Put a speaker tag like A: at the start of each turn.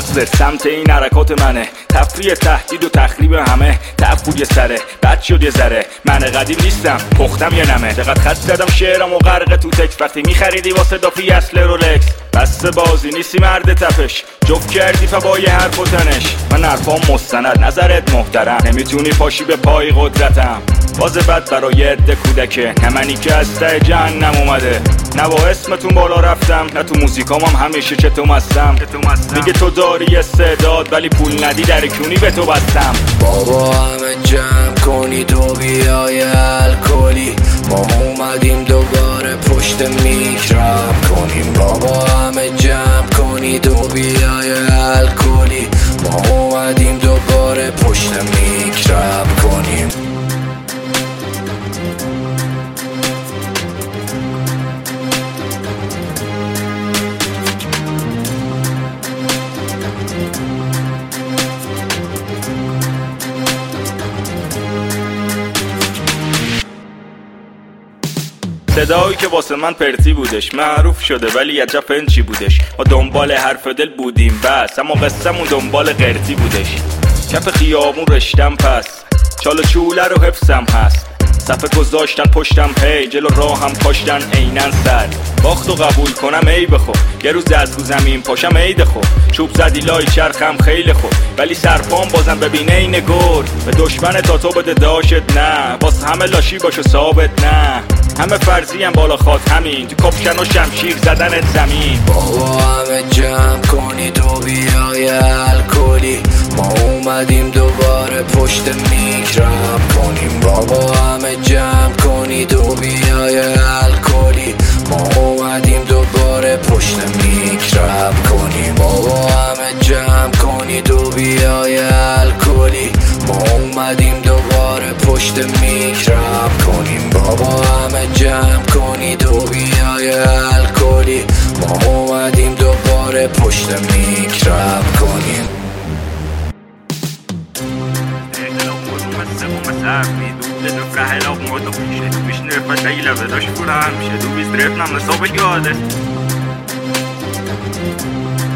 A: مصر سمت این حرکات منه، تفریح تهدید و تخریب همه، تفوی سره بد شد یه ذره، من قدیم نیستم پختم یه نمه، چقدر خط زدم شعرم و غرق تو تکس، وقتی میخریدی واسه دافی اصل رولکس، بس بازی نیستی مرد تپش، جفت کردی فبای حرف و تنش، من حرفام مستند نظرت محترم، نمیتونی پاشی به پای قدرتم، باز بد برای عده کودکه، نه منی که از ته جهنم اومده، نه با اسمتون بالا رفتم، نه تو موزیکام هم همیشه چتو مستم، میگه تو داری استعداد ولی پول ندی در کونی به تو بستم.
B: بابا همه جمع کنید و بیای الکلی، ما اومدیم دوباره پشت میک رپ کنیم. بابا همه جمع کنید و بیای الکلی، ما اومدیم دوباره پشت میک رپ کنیم.
A: صدایی که واسه من پرتی بودش، معروف شده ولی عجب فنچی بودش، ما دنبال حرف دل بودیم بس، اما قصه‌مون دنبال قرتی بودش، کف خیابون رشتم پس، چال و چوله رو حفظم هست، صفحه گذاشتن پشتم هی، جلو راهم کاشتن اینن سر، باختو قبول کنم ای بخو، یه روز از رو زمین پاشم عید خو، چوب زدی لای چرخم خیلی خوب، ولی سرپام بازم ببینه این گور، به دشمن تا تو بده داشت نه، باز همه لاشی باشه ثابت نه، همه فرضی هم بالا خواد همین، تو کپشن و شمشیر زدنت زمین.
B: بابا همه جمع کنید و بیای الکلی، ما اومدیم دوباره پشت میک رپ کنیم. بابا همه جمع کنید و بیای الکلی، ما اومدیم دوباره پشت میک رپ کنیم. بابا همه جمع کنید و بیای الکلی، ما اومدیم دوباره پشت میک رپ کنیم. بابا همه جمع کنید و بیای الکلی، ما اومدیم دوباره پشت میک رپ کنیم.
A: Du bist